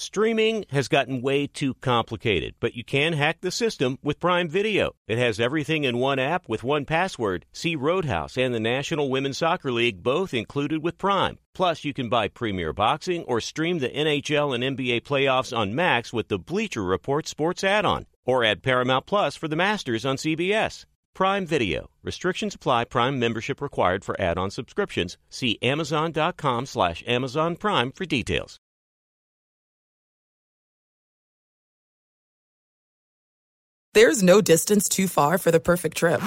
Streaming has gotten way too complicated, but you can hack the system with Prime Video. It has everything in one app with one password. See Roadhouse and the National Women's Soccer League both included with Prime. Plus, you can buy Premier Boxing or stream the NHL and NBA playoffs on Max with the Bleacher Report Sports add-on. Or add Paramount Plus for the Masters on CBS. Prime Video. Restrictions apply. Prime membership required for add-on subscriptions. See Amazon.com/Amazon Prime for details. There's no distance too far for the perfect trip.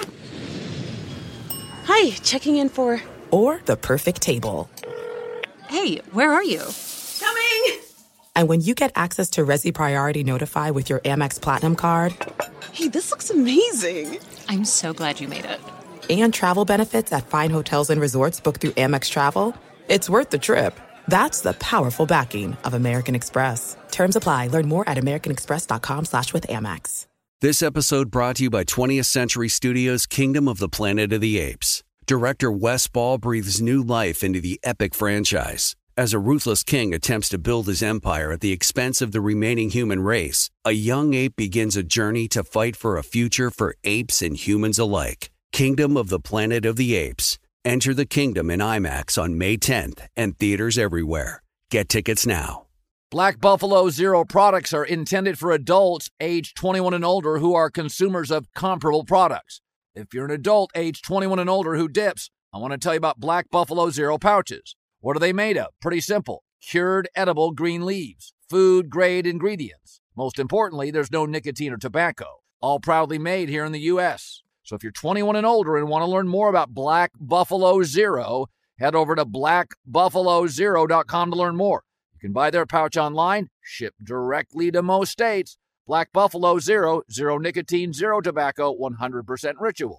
Hi, checking in for... Or the perfect table. Hey, where are you? Coming! And when you get access to Resi Priority Notify with your Amex Platinum card... Hey, this looks amazing. I'm so glad you made it. And travel benefits at fine hotels and resorts booked through Amex Travel, it's worth the trip. That's the powerful backing of American Express. Terms apply. Learn more at americanexpress.com/withAmex. This episode brought to you by 20th Century Studios' Kingdom of the Planet of the Apes. Director Wes Ball breathes new life into the epic franchise. As a ruthless king attempts to build his empire at the expense of the remaining human race, a young ape begins a journey to fight for a future for apes and humans alike. Kingdom of the Planet of the Apes. Enter the kingdom in IMAX on May 10th and theaters everywhere. Get tickets now. Black Buffalo Zero products are intended for adults age 21 and older who are consumers of comparable products. If you're an adult age 21 and older who dips, I want to tell you about Black Buffalo Zero pouches. What are they made of? Pretty simple. Cured edible green leaves. Food-grade ingredients. Most importantly, there's no nicotine or tobacco. All proudly made here in the U.S. So if you're 21 and older and want to learn more about Black Buffalo Zero, head over to blackbuffalozero.com to learn more. You can buy their pouch online, shipped directly to most states. Black Buffalo Zero, zero nicotine, zero tobacco, 100% ritual.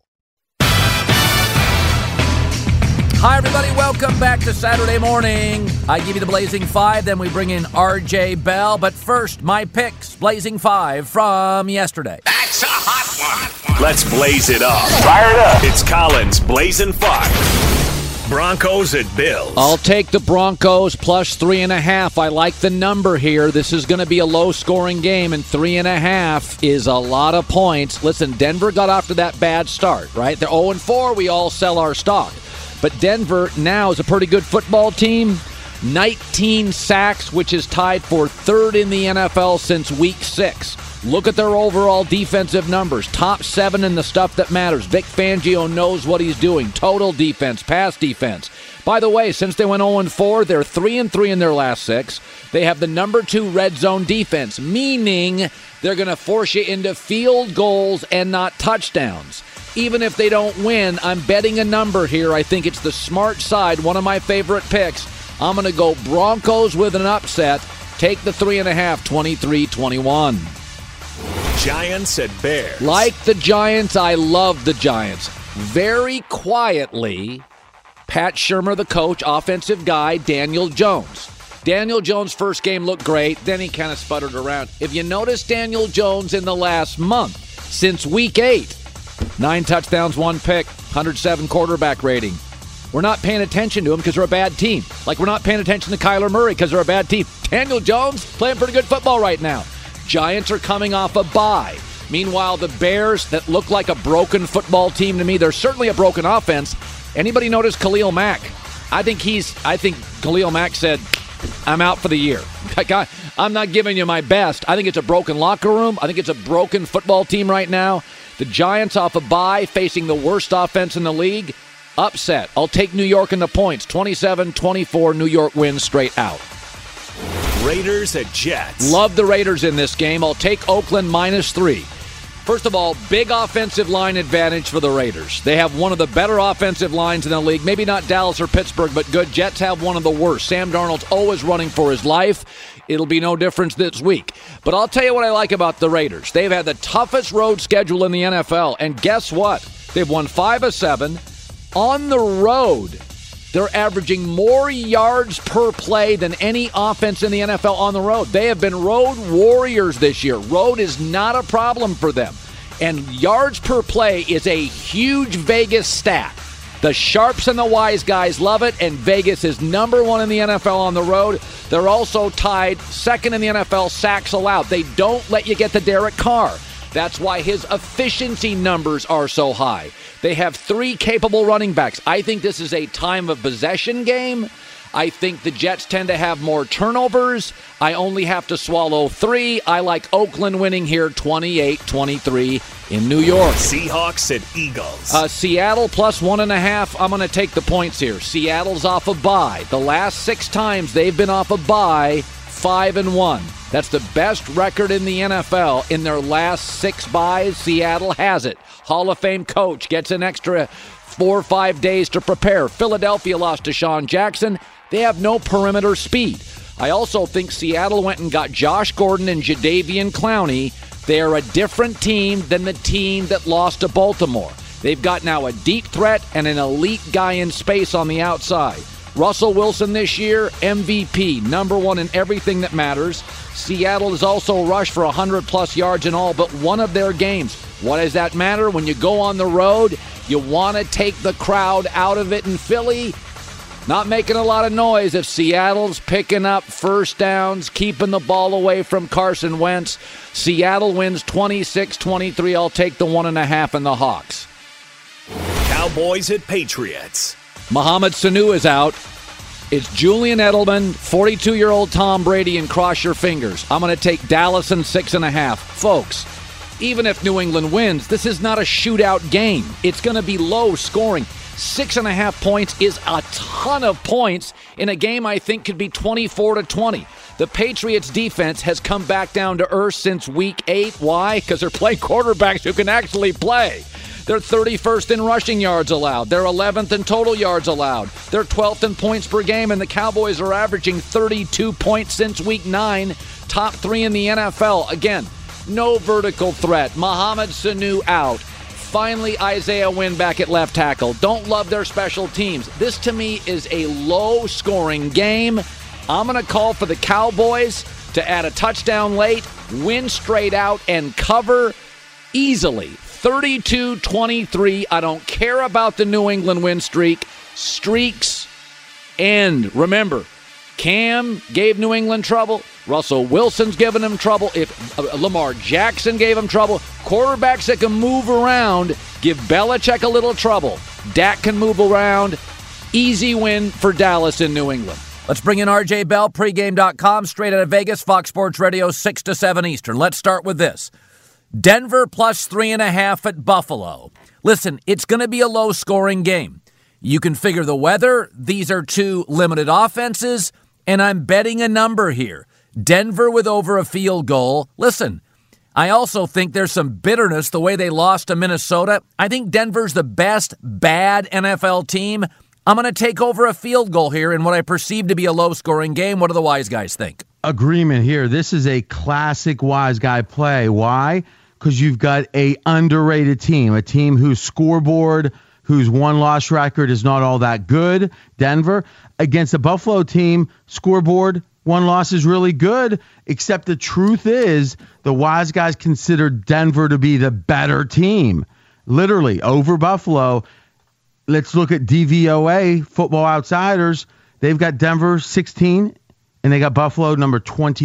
Hi, everybody. Welcome back to Saturday morning. I give you the Blazing Five, then we bring in RJ Bell. But first, my picks, Blazing Five from yesterday. That's a hot one. Let's blaze it up. Fire it up. It's Colin's Blazing Five. Broncos at Bills. I'll take the Broncos plus 3.5. I like the number here. This is going to be a low-scoring game, and 3.5 is a lot of points. Listen, Denver got off to that bad start, right? They're 0-4. We all sell our stock. But Denver now is a pretty good football team. 19 sacks, which is tied for third in the NFL since Week 6. Look at their overall defensive numbers. Top 7 in the stuff that matters. Vic Fangio knows what he's doing. Total defense, pass defense. By the way, since they went 0-4, they're 3-3 in their last 6. They have the number 2 red zone defense, meaning they're going to force you into field goals and not touchdowns. Even if they don't win, I'm betting a number here. I think it's the smart side, one of my favorite picks. I'm going to go Broncos with an upset. Take the 3.5, 23-21. Giants at Bears. Like the Giants, I love the Giants. Very quietly, Pat Shurmur, the coach, offensive guy, Daniel Jones. Daniel Jones' first game looked great, then he kind of sputtered around. If you notice Daniel Jones in the last month, since Week 8, 9 touchdowns, 1 pick, 107 quarterback rating. We're not paying attention to him because they're a bad team. Like we're not paying attention to Kyler Murray because they're a bad team. Daniel Jones playing pretty good football right now. Giants are coming off a bye. Meanwhile, the Bears that look like a broken football team to me, they're certainly a broken offense. Anybody notice Khalil Mack? I think Khalil Mack said, I'm out for the year. I'm not giving you my best. I think it's a broken locker room. I think it's a broken football team right now. The Giants off a bye, facing the worst offense in the league. Upset. I'll take New York in the points. 27-24, New York wins straight out. Raiders at Jets. Love the Raiders in this game. I'll take Oakland -3. First of all, big offensive line advantage for the Raiders. They have one of the better offensive lines in the league. Maybe not Dallas or Pittsburgh, but good. Jets have one of the worst. Sam Darnold's always running for his life. It'll be no difference this week. But I'll tell you what I like about the Raiders. They've had the toughest road schedule in the NFL. And guess what? They've won 5 of 7. On the road, they're averaging more yards per play than any offense in the NFL on the road. They have been road warriors this year. Road is not a problem for them. And yards per play is a huge Vegas stat. The sharps and the wise guys love it, and Vegas is number 1 in the NFL on the road. They're also tied second in the NFL sacks allowed. They don't let you get to Derek Carr. That's why his efficiency numbers are so high. They have 3 capable running backs. I think this is a time of possession game. I think the Jets tend to have more turnovers. I only have to swallow 3. I like Oakland winning here 28-23 in New York. Seahawks at Eagles. Seattle plus 1.5. I'm going to take the points here. Seattle's off a bye. The last 6 times they've been off a bye, 5-1. That's the best record in the NFL in their last 6 byes. Seattle has it. Hall of Fame coach gets an extra 4 or 5 days to prepare. Philadelphia lost to Deshaun Jackson. They have no perimeter speed. I also think Seattle went and got Josh Gordon and Jadeveon Clowney. They are a different team than the team that lost to Baltimore. They've got now a deep threat and an elite guy in space on the outside. Russell Wilson this year, MVP, number 1 in everything that matters. Seattle has also rushed for 100-plus yards in all but one of their games. What does that matter? When you go on the road, you want to take the crowd out of it in Philly. Not making a lot of noise if Seattle's picking up first downs, keeping the ball away from Carson Wentz. Seattle wins 26-23. I'll take the 1.5 and the Hawks. Cowboys at Patriots. Mohamed Sanu is out. It's Julian Edelman, 42-year-old Tom Brady, and cross your fingers. I'm going to take Dallas in 6.5. Folks, even if New England wins, this is not a shootout game. It's going to be low scoring. 6.5 points is a ton of points in a game I think could be 24-20. The Patriots defense has come back down to earth since week 8. Why? Because they're playing quarterbacks who can actually play. They're 31st in rushing yards allowed. They're 11th in total yards allowed. They're 12th in points per game, and the Cowboys are averaging 32 points since week 9. Top 3 in the NFL. Again, no vertical threat. Mohamed Sanu out. Finally, Isaiah Wynn back at left tackle. Don't love their special teams. This, to me, is a low-scoring game. I'm going to call for the Cowboys to add a touchdown late, win straight out, and cover easily. 32-23. I don't care about the New England win streak. Streaks end. Remember, Cam gave New England trouble. Russell Wilson's given him trouble. If Lamar Jackson gave him trouble, quarterbacks that can move around give Belichick a little trouble. Dak can move around. Easy win for Dallas in New England. Let's bring in RJ Bell, pregame.com, straight out of Vegas, Fox Sports Radio, 6 to 7 Eastern. Let's start with this. Denver plus 3.5 at Buffalo. Listen, it's going to be a low-scoring game. You can figure the weather. These are 2 limited offenses, and I'm betting a number here. Denver with over a field goal. Listen, I also think there's some bitterness the way they lost to Minnesota. I think Denver's the best bad NFL team. I'm going to take over a field goal here in what I perceive to be a low-scoring game. What do the wise guys think? Agreement here. This is a classic wise guy play. Why? Because you've got a underrated team, a team whose scoreboard, whose one-loss record is not all that good. Denver against a Buffalo team, scoreboard, one loss is really good, except the truth is the wise guys consider Denver to be the better team, literally, over Buffalo. Let's look at DVOA, Football Outsiders. They've got Denver 16, and they got Buffalo number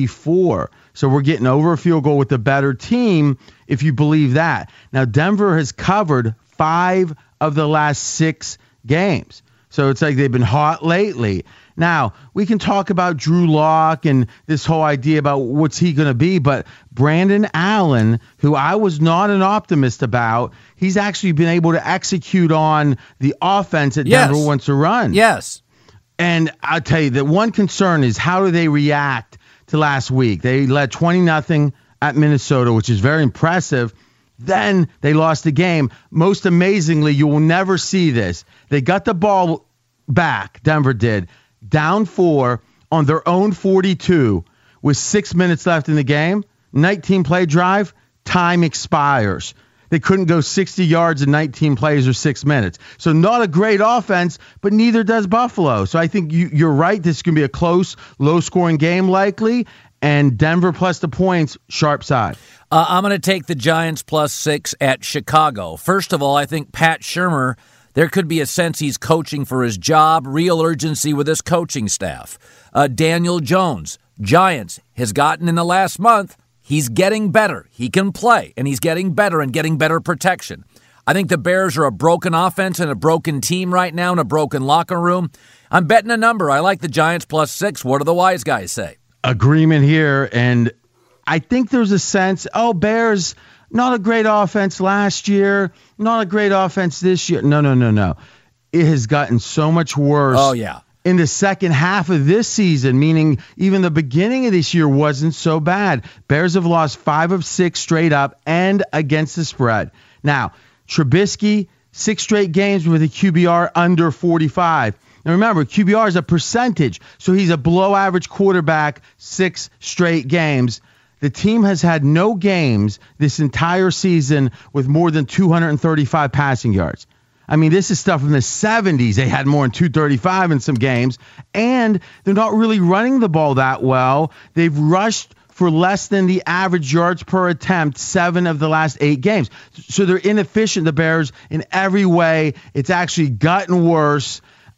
24. So we're getting over a field goal with the better team, if you believe that. Now, Denver has covered 5 of the last 6 games. So it's like they've been hot lately. Now, we can talk about Drew Lock and this whole idea about what's he going to be, but Brandon Allen, who I was not an optimist about, he's actually been able to execute on the offense that Denver wants to run. Yes. And I'll tell you, the one concern is how do they react to last week? They led 20-0 at Minnesota, which is very impressive. Then they lost the game. Most amazingly, you will never see this. They got the ball back, Denver did, down 4 on their own 42 with 6 minutes left in the game. 19-play drive, time expires. They couldn't go 60 yards in 19 plays or 6 minutes. So not a great offense, but neither does Buffalo. So I think you're right. This is going to be a close, low-scoring game likely, and Denver plus the points, sharp side. I'm going to take the Giants plus 6 at Chicago. First of all, I think Pat Shurmur There could be a sense he's coaching for his job, real urgency with his coaching staff. Daniel Jones, Giants, has gotten in the last month. He's getting better. He can play, and he's getting better and getting better protection. I think the Bears are a broken offense and a broken team right now and a broken locker room. I'm betting a number. I like the Giants +6. What do the wise guys say? Agreement here, and I think there's a sense, Bears, not a great offense last year, not a great offense this year. No. It has gotten so much worse. Oh, yeah. In the second half of this season, meaning even the beginning of this year wasn't so bad. Bears have lost 5 of 6 straight up and against the spread. Now, Trubisky, 6 straight games with a QBR under 45. Now remember, QBR is a percentage, so he's a below average quarterback 6 straight games. The team has had no games this entire season with more than 235 passing yards. I mean, this is stuff from the 70s. They had more than 235 in some games, and they're not really running the ball that well. They've rushed for less than the average yards per attempt 7 of the last 8 games. So they're inefficient, the Bears, in every way. It's actually gotten worse.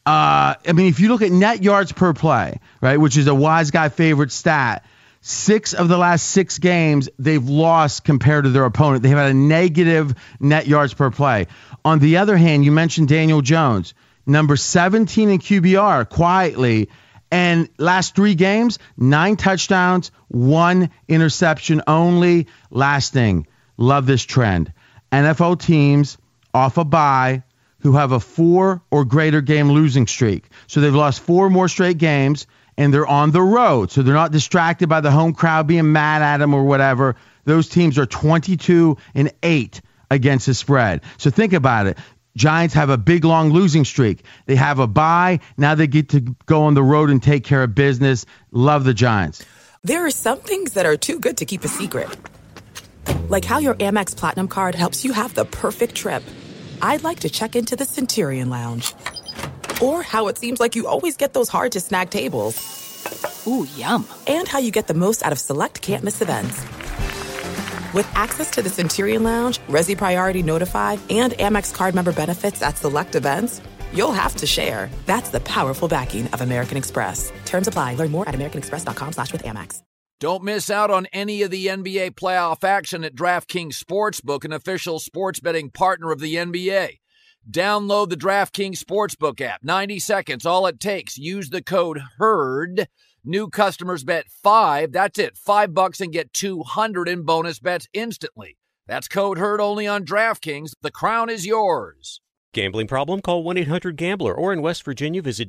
If you look at net yards per play, right, which is a wise guy favorite stat, 6 of the last 6 games they've lost compared to their opponent. They've had a negative net yards per play. On the other hand, you mentioned Daniel Jones, number 17 in QBR, quietly, and last 3 games, 9 touchdowns, 1 interception only. Last thing, love this trend. NFL teams off a bye who have a 4 or greater game losing streak. So they've lost 4 more straight games, and they're on the road. So they're not distracted by the home crowd being mad at them or whatever. Those teams are 22-8 against the spread. So think about it. Giants have a big, long losing streak. They have a bye. Now they get to go on the road and take care of business. Love the Giants. There are some things that are too good to keep a secret. Like how your Amex Platinum card helps you have the perfect trip. I'd like to check into the Centurion Lounge. Or how it seems like you always get those hard-to-snag tables. Ooh, yum. And how you get the most out of select can't-miss events. With access to the Centurion Lounge, Resi Priority Notified, and Amex card member benefits at select events, you'll have to share. That's the powerful backing of American Express. Terms apply. Learn more at americanexpress.com/withAmex. Don't miss out on any of the NBA playoff action at DraftKings Sportsbook, an official sports betting partner of the NBA. Download the DraftKings Sportsbook app. 90 seconds, all it takes. Use the code HERD. New customers bet $5. That's it, $5 and get $200 in bonus bets instantly. That's code HERD only on DraftKings. The crown is yours. Gambling problem? Call 1-800-GAMBLER. Or in West Virginia, visit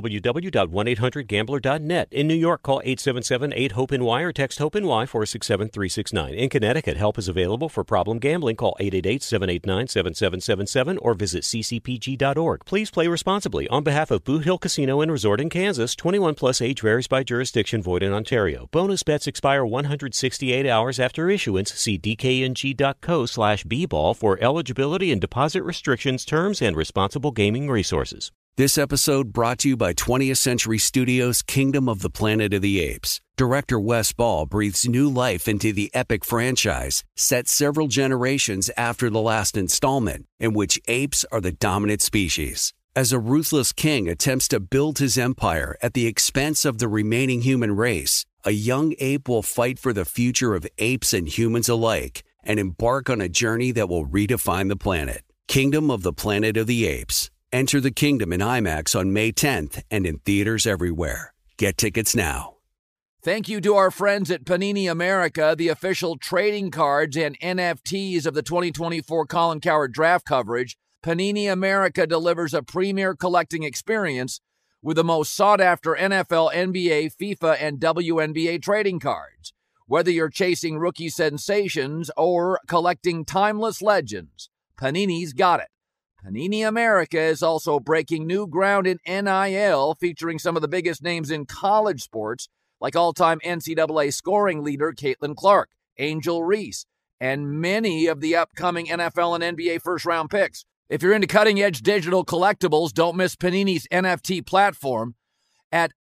www.1800gambler.net. In New York, call 877-8-HOPE-NY or text HOPE-NY 467-369. In Connecticut, help is available for problem gambling. Call 888-789-7777 or visit ccpg.org. Please play responsibly. On behalf of Boot Hill Casino and Resort in Kansas, 21 plus age varies by jurisdiction, void in Ontario. Bonus bets expire 168 hours after issuance. See dkng.co/bball for eligibility and deposit restrictions, terms, and responsible gaming resources. This episode brought to you by 20th Century Studios' Kingdom of the Planet of the Apes. Director Wes Ball breathes new life into the epic franchise, set several generations after the last installment, in which apes are the dominant species. As a ruthless king attempts to build his empire at the expense of the remaining human race, a young ape will fight for the future of apes and humans alike and embark on a journey that will redefine the planet. Kingdom of the Planet of the Apes. Enter the kingdom in IMAX on May 10th and in theaters everywhere. Get tickets now. Thank you to our friends at Panini America, the official trading cards and NFTs of the 2024 Colin Cowherd draft coverage. Panini America delivers a premier collecting experience with the most sought-after NFL, NBA, FIFA, and WNBA trading cards. Whether you're chasing rookie sensations or collecting timeless legends, Panini's got it. Panini America is also breaking new ground in NIL, featuring some of the biggest names in college sports, like all-time NCAA scoring leader Caitlin Clark, Angel Reese, and many of the upcoming NFL and NBA first-round picks. If you're into cutting-edge digital collectibles, don't miss Panini's NFT platform at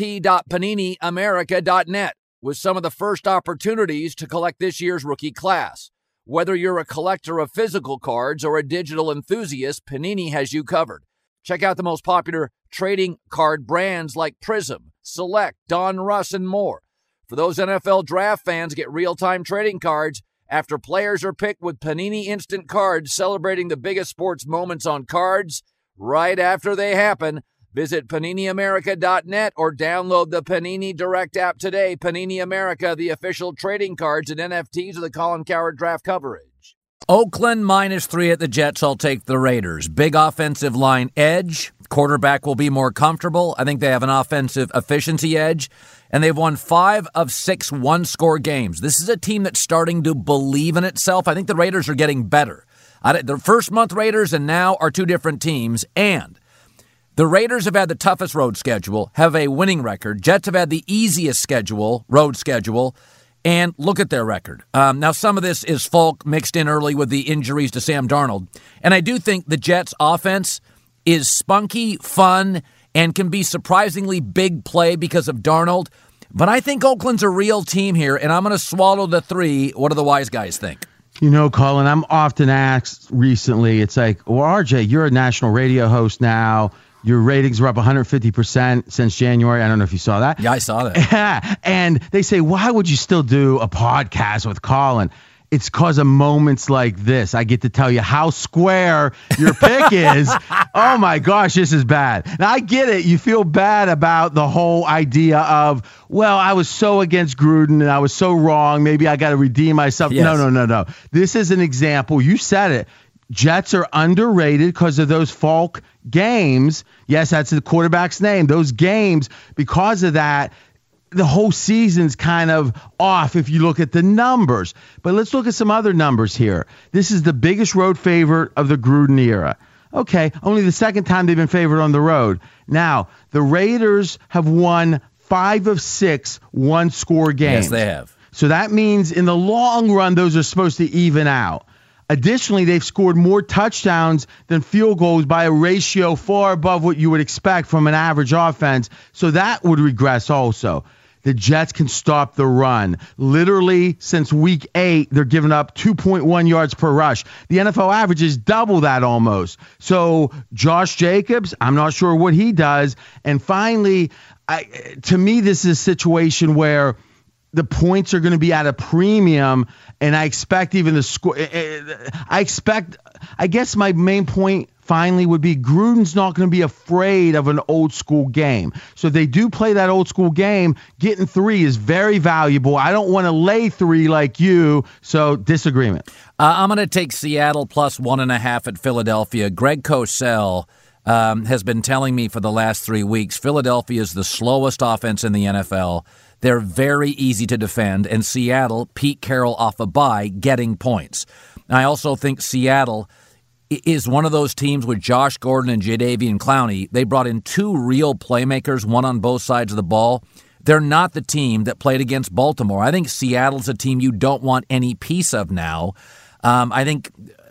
nft.paniniamerica.net with some of the first opportunities to collect this year's rookie class. Whether you're a collector of physical cards or a digital enthusiast, Panini has you covered. Check out the most popular trading card brands like Prism, Select, Don Russ, and more. For those NFL draft fans, get real-time trading cards after players are picked with Panini Instant Cards, celebrating the biggest sports moments on cards right after they happen. Visit PaniniAmerica.net or download the Panini Direct app today. Panini America, the official trading cards and NFTs of the Colin Cowherd draft coverage. Oakland -3 at the Jets. I'll take the Raiders. Big offensive line edge. Quarterback will be more comfortable. I think they have an offensive efficiency edge. And they've won 5 of 6 one-score games. This is a team that's starting to believe in itself. I think the Raiders are getting better. The first-month Raiders and now are two different teams. And the Raiders have had the toughest road schedule, have a winning record. Jets have had the easiest road schedule, and look at their record. Now, some of this is Falk mixed in early with the injuries to Sam Darnold. And I do think the Jets' offense is spunky, fun, and can be surprisingly big play because of Darnold. But I think Oakland's a real team here, and I'm going to swallow the 3. What do the wise guys think? You know, Colin, I'm often asked recently, it's like, well, RJ, you're a national radio host now. Your ratings are up 150% since January. I don't know if you saw that. Yeah, I saw that. And they say, why would you still do a podcast with Colin? It's because of moments like this. I get to tell you how square your pick is. Oh, my gosh, this is bad. Now, I get it. You feel bad about the whole idea of, well, I was so against Gruden and I was so wrong. Maybe I got to redeem myself. Yes. No. This is an example. You said it. Jets are underrated because of those Falk games. Yes, that's the quarterback's name. Those games, because of that, the whole season's kind of off if you look at the numbers. But let's look at some other numbers here. This is the biggest road favorite of the Gruden era. Okay, only the second time they've been favored on the road. Now, the Raiders have won 5 of 6 one-score games. Yes, they have. So that means in the long run, those are supposed to even out. Additionally, they've scored more touchdowns than field goals by a ratio far above what you would expect from an average offense. So that would regress also. The Jets can stop the run. Literally, since week 8, they're giving up 2.1 yards per rush. The NFL average is double that almost. So Josh Jacobs, I'm not sure what he does. And finally, to me, this is a situation where the points are going to be at a premium, and I expect even the score. I guess my main point finally would be Gruden's not going to be afraid of an old school game. So if they do play that old school game, getting 3 is very valuable. I don't want to lay 3 like you, so disagreement. I'm going to take Seattle plus 1.5 at Philadelphia. Greg Cosell has been telling me for the last 3 weeks, Philadelphia is the slowest offense in the NFL. They're very easy to defend, and Seattle, Pete Carroll off a bye, getting points. I also think Seattle is one of those teams with Josh Gordon and Jadeveon Clowney. They brought in 2 real playmakers, one on both sides of the ball. They're not the team that played against Baltimore. I think Seattle's a team you don't want any piece of now. I think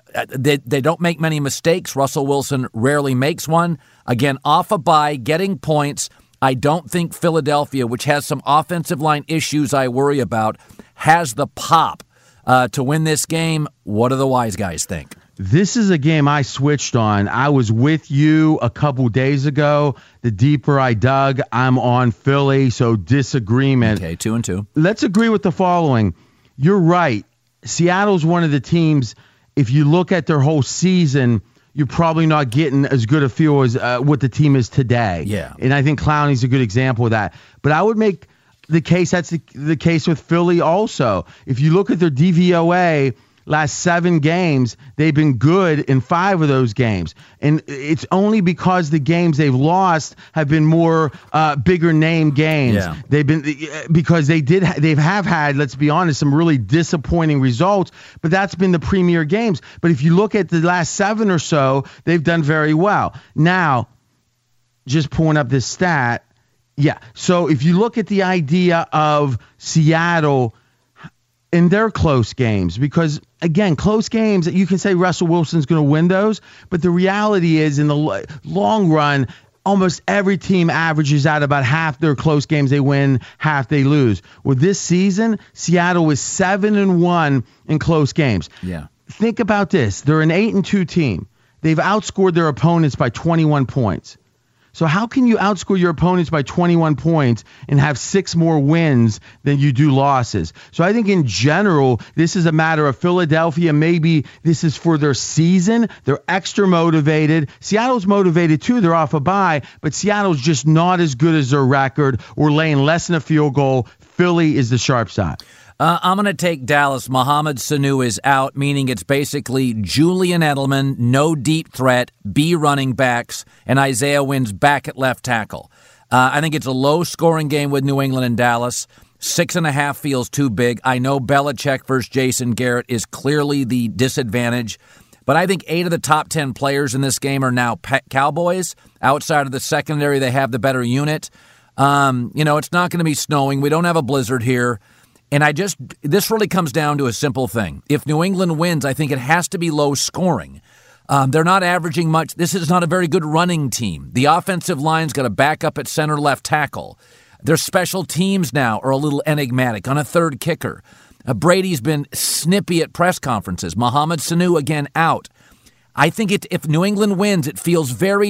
they don't make many mistakes. Russell Wilson rarely makes one. Again, off a bye, getting points. I don't think Philadelphia, which has some offensive line issues I worry about, has the pop to win this game. What do the wise guys think? This is a game I switched on. I was with you a couple days ago. The deeper I dug, I'm on Philly, so disagreement. Okay, 2-2. Let's agree with the following. You're right. Seattle's one of the teams, if you look at their whole season, you're probably not getting as good a feel as what the team is today. Yeah. And I think Clowney's a good example of that. But I would make the case that's the case with Philly also. If you look at their DVOA, last 7 games, they've been good in 5 of those games. And it's only because the games they've lost have been more bigger name games. Yeah. They've been because they've had, let's be honest, some really disappointing results, but that's been the premier games. But if you look at the last 7 or so, they've done very well. Now, just pulling up this stat. Yeah. So if you look at the idea of Seattle in their close games, because again, close games, you can say Russell Wilson's going to win those, but the reality is in the long run, almost every team averages out about half their close games they win, half they lose. Well, this season, Seattle was 7-1 in close games. Yeah. Think about this. They're an 8-2 team. They've outscored their opponents by 21 points. So how can you outscore your opponents by 21 points and have 6 more wins than you do losses? So I think in general, this is a matter of Philadelphia. Maybe this is for their season. They're extra motivated. Seattle's motivated too. They're off a bye, but Seattle's just not as good as their record. We're laying less than a field goal. Philly is the sharp side. I'm going to take Dallas. Mohamed Sanu is out, meaning it's basically Julian Edelman, no deep threat, B running backs, and Isaiah Wynn's back at left tackle. I think it's a low-scoring game with New England and Dallas. 6.5 feels too big. I know Belichick versus Jason Garrett is clearly the disadvantage, but I think 8 of the top 10 players in this game are now Cowboys. Outside of the secondary, they have the better unit. It's not going to be snowing. We don't have a blizzard here. And this really comes down to a simple thing. If New England wins, I think it has to be low scoring. They're not averaging much. This is not a very good running team. The offensive line's got a backup at center left tackle. Their special teams now are a little enigmatic on a third kicker. Brady's been snippy at press conferences. Mohamed Sanu again out. I think if New England wins, it feels very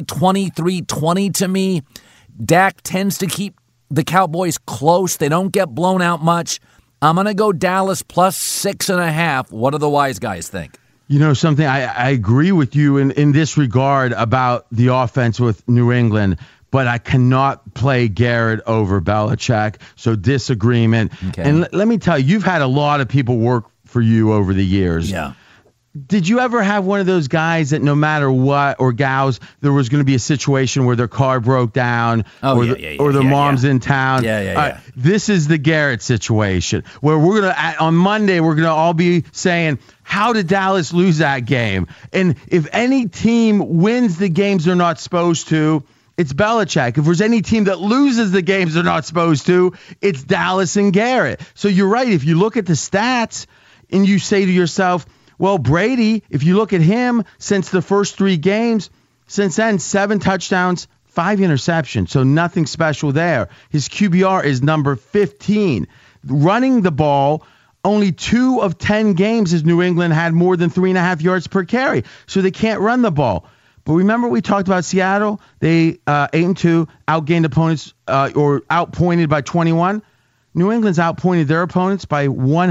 23-20 to me. Dak tends to keep the Cowboys close. They don't get blown out much. I'm going to go Dallas plus 6.5. What do the wise guys think? You know something, I agree with you in this regard about the offense with New England, but I cannot play Garrett over Belichick, so disagreement. Okay. And let me tell you, you've had a lot of people work for you over the years. Yeah. Did you ever have one of those guys that no matter what, or gals, there was going to be a situation where their car broke down or their mom's in town? Yeah. This is the Garrett situation where we're going to, on Monday, we're going to all be saying, how did Dallas lose that game? And if any team wins the games they're not supposed to, it's Belichick. If there's any team that loses the games they're not supposed to, it's Dallas and Garrett. So you're right. If you look at the stats and you say to yourself, well, Brady, if you look at him since the first 3 games, since then, 7 touchdowns, 5 interceptions. So nothing special there. His QBR is number 15. Running the ball, only 2 of 10 games has New England had more than 3.5 yards per carry. So they can't run the ball. But remember we talked about Seattle? They 8-2, outgained opponents or outpointed by 21. New England's outpointed their opponents by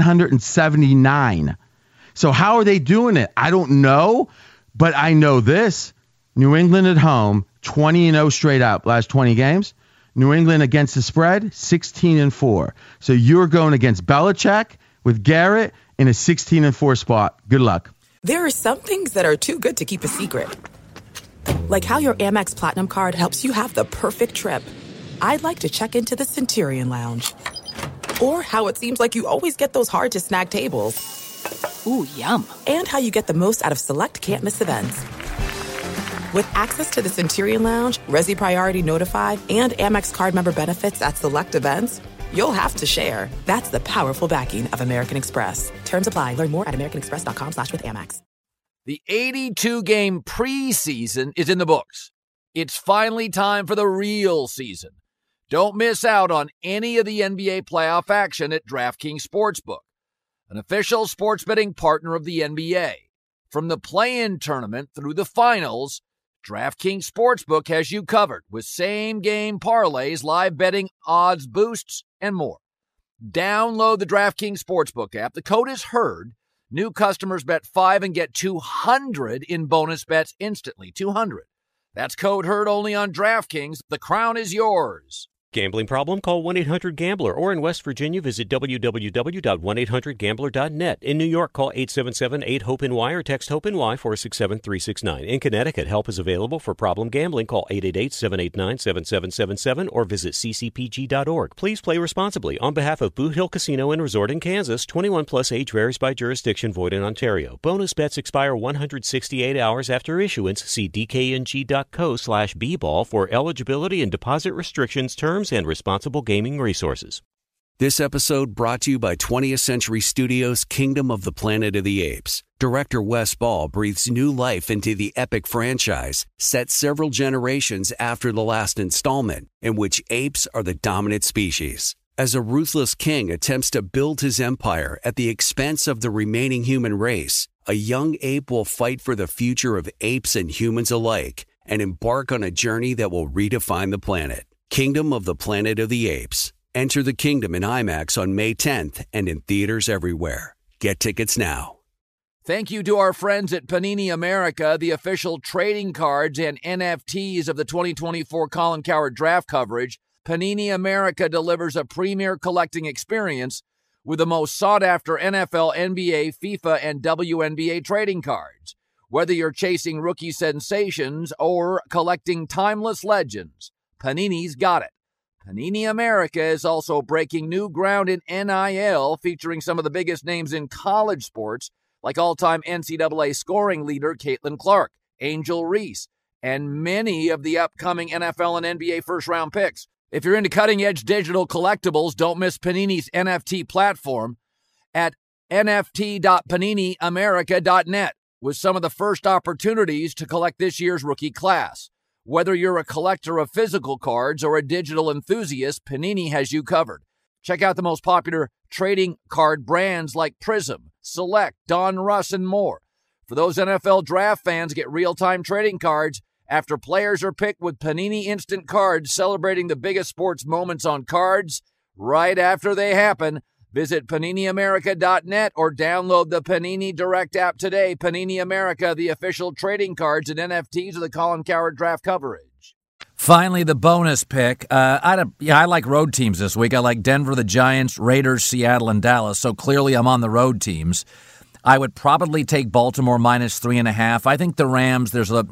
179. So how are they doing it? I don't know, but I know this. New England at home, 20-0 straight up last 20 games. New England against the spread, 16-4. So you're going against Belichick with Garrett in a 16-4 spot. Good luck. There are some things that are too good to keep a secret. Like how your Amex Platinum card helps you have the perfect trip. I'd like to check into the Centurion Lounge. Or how it seems like you always get those hard-to-snag tables. Ooh, yum. And how you get the most out of select can't-miss events. With access to the Centurion Lounge, Resi Priority Notified, and Amex card member benefits at select events, you'll have to share. That's the powerful backing of American Express. Terms apply. Learn more at americanexpress.com/withAmex. The 82-game preseason is in the books. It's finally time for the real season. Don't miss out on any of the NBA playoff action at DraftKings Sportsbook, an official sports betting partner of the NBA. From the play-in tournament through the finals, DraftKings Sportsbook has you covered with same-game parlays, live betting, odds boosts, and more. Download the DraftKings Sportsbook app. The code is HEARD. New customers bet $5 and get $200 in bonus bets instantly. $200. That's code HEARD only on DraftKings. The crown is yours. Gambling problem? Call 1-800-GAMBLER. Or in West Virginia, visit www.1800gambler.net. In New York, call 877-8-HOPE-NY or text HOPE-NY 467-369. In Connecticut, help is available for problem gambling. Call 888-789-7777 or visit ccpg.org. Please play responsibly. On behalf of Boot Hill Casino and Resort in Kansas, 21 plus age varies by jurisdiction, void in Ontario. Bonus bets expire 168 hours after issuance. See dkng.co/bball for eligibility and deposit restrictions, terms, and responsible gaming resources. This episode brought to you by 20th Century Studios' Kingdom of the Planet of the Apes. Director Wes Ball breathes new life into the epic franchise, set several generations after the last installment, in which apes are the dominant species. As a ruthless king attempts to build his empire at the expense of the remaining human race, a young ape will fight for the future of apes and humans alike and embark on a journey that will redefine the planet. Kingdom of the Planet of the Apes. Enter the kingdom in IMAX on May 10th and in theaters everywhere. Get tickets now. Thank you to our friends at Panini America, the official trading cards and NFTs of the 2024 Colin Cowherd draft coverage. Panini America delivers a premier collecting experience with the most sought-after NFL, NBA, FIFA, and WNBA trading cards. Whether you're chasing rookie sensations or collecting timeless legends, Panini's got it. Panini America is also breaking new ground in NIL, featuring some of the biggest names in college sports, like all-time NCAA scoring leader Caitlin Clark, Angel Reese, and many of the upcoming NFL and NBA first-round picks. If you're into cutting-edge digital collectibles, don't miss Panini's NFT platform at nft.paniniamerica.net with some of the first opportunities to collect this year's rookie class. Whether you're a collector of physical cards or a digital enthusiast, Panini has you covered. Check out the most popular trading card brands like Prism, Select, Don Russ, and more. For those NFL draft fans, get real-time trading cards after players are picked with Panini Instant Cards, celebrating the biggest sports moments on cards right after they happen. Visit PaniniAmerica.net or download the Panini Direct app today. Panini America, the official trading cards and NFTs of the Colin Cowherd draft coverage. Finally, the bonus pick. I like road teams this week. I like Denver, the Giants, Raiders, Seattle, and Dallas. So clearly I'm on the road teams. I would probably take Baltimore minus 3.5. I think the Rams,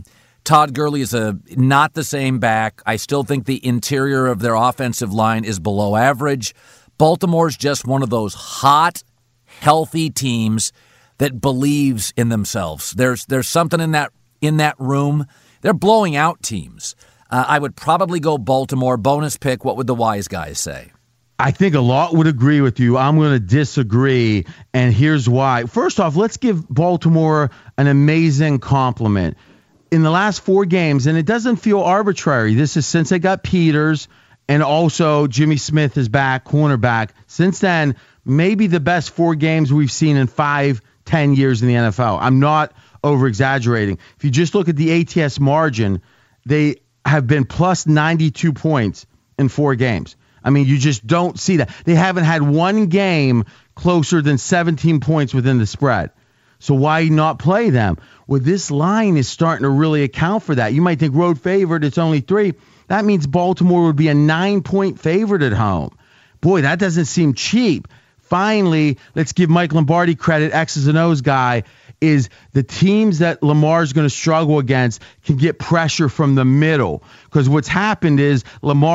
Todd Gurley is not the same back. I still think the interior of their offensive line is below average. Baltimore's just one of those hot, healthy teams that believes in themselves. There's something in that room. They're blowing out teams. I would probably go Baltimore. Bonus pick. What would the wise guys say? I think a lot would agree with you. I'm going to disagree, and here's why. First off, let's give Baltimore an amazing compliment. In the last 4 games, and it doesn't feel arbitrary, this is since they got Peters, and also Jimmy Smith is back, cornerback. Since then, maybe the best 4 games we've seen in 5-10 years in the NFL. I'm not over-exaggerating. If you just look at the ATS margin, they have been plus 92 points in 4 games. I mean, you just don't see that. They haven't had one game closer than 17 points within the spread. So why not play them? Well, this line is starting to really account for that. You might think road favored, it's only 3. That means Baltimore would be a 9-point favorite at home. Boy, that doesn't seem cheap. Finally, let's give Mike Lombardi credit, X's and O's guy, is the teams that Lamar's going to struggle against can get pressure from the middle. Because what's happened is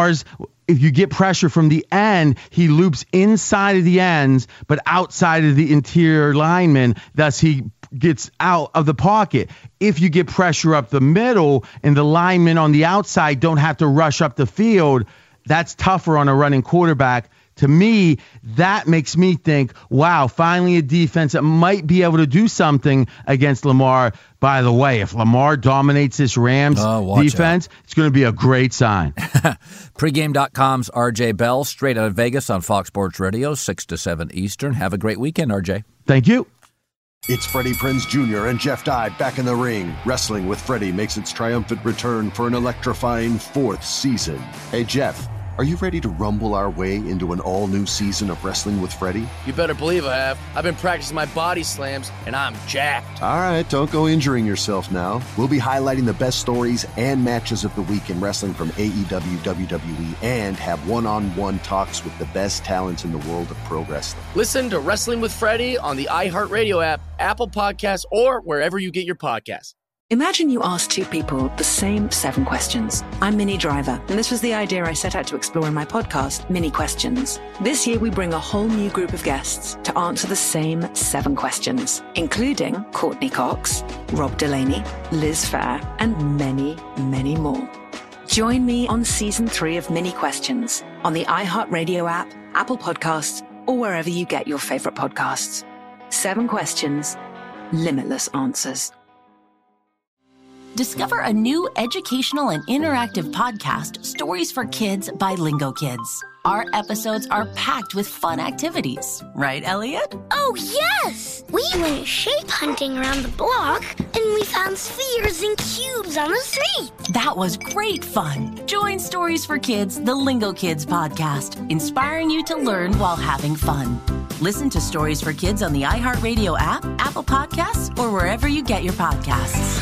if you get pressure from the end, he loops inside of the ends, but outside of the interior lineman, thus he gets out of the pocket. If you get pressure up the middle and the linemen on the outside don't have to rush up the field, that's tougher on a running quarterback. To me, that makes me think, wow, finally a defense that might be able to do something against Lamar. By the way, if Lamar dominates this Rams defense, it's going to be a great sign. Pregame.com's RJ Bell, straight out of Vegas on Fox Sports Radio, 6 to 7 Eastern. Have a great weekend, RJ. Thank you. It's Freddie Prinze Jr. and Jeff Dye back in the ring. Wrestling with Freddie makes its triumphant return for an electrifying 4th season. Hey, Jeff, are you ready to rumble our way into an all-new season of Wrestling with Freddie? You better believe I have. I've been practicing my body slams, and I'm jacked. All right, don't go injuring yourself now. We'll be highlighting the best stories and matches of the week in wrestling from AEW, WWE, and have one-on-one talks with the best talents in the world of pro wrestling. Listen to Wrestling with Freddie on the iHeartRadio app, Apple Podcasts, or wherever you get your podcasts. Imagine you ask 2 people the same 7 questions. I'm Minnie Driver, and this was the idea I set out to explore in my podcast, Minnie Questions. This year, we bring a whole new group of guests to answer the same 7 questions, including Courtney Cox, Rob Delaney, Liz Phair, and many, many more. Join me on Season 3 of Minnie Questions on the iHeartRadio app, Apple Podcasts, or wherever you get your favorite podcasts. 7 questions, limitless answers. Discover a new educational and interactive podcast, Stories for Kids by Lingo Kids. Our episodes are packed with fun activities. Right, Elliot? Oh, yes! We went shape hunting around the block, and we found spheres and cubes on the street. That was great fun. Join Stories for Kids, the Lingo Kids podcast, inspiring you to learn while having fun. Listen to Stories for Kids on the iHeartRadio app, Apple Podcasts, or wherever you get your podcasts.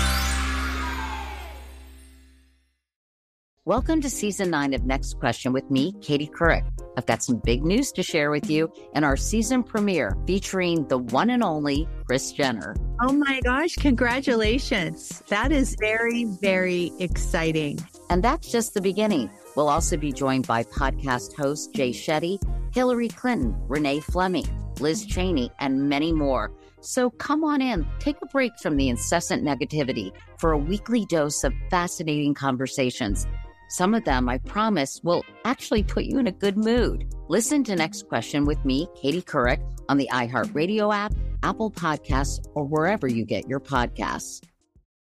Welcome to Season 9 of Next Question with me, Katie Couric. I've got some big news to share with you in our season premiere featuring the one and only Kris Jenner. Oh my gosh, congratulations. That is very, very exciting. And that's just the beginning. We'll also be joined by podcast host Jay Shetty, Hillary Clinton, Renee Fleming, Liz Cheney, and many more. So come on in, take a break from the incessant negativity for a weekly dose of fascinating conversations. Some of them, I promise, will actually put you in a good mood. Listen to Next Question with me, Katie Couric, on the iHeartRadio app, Apple Podcasts, or wherever you get your podcasts.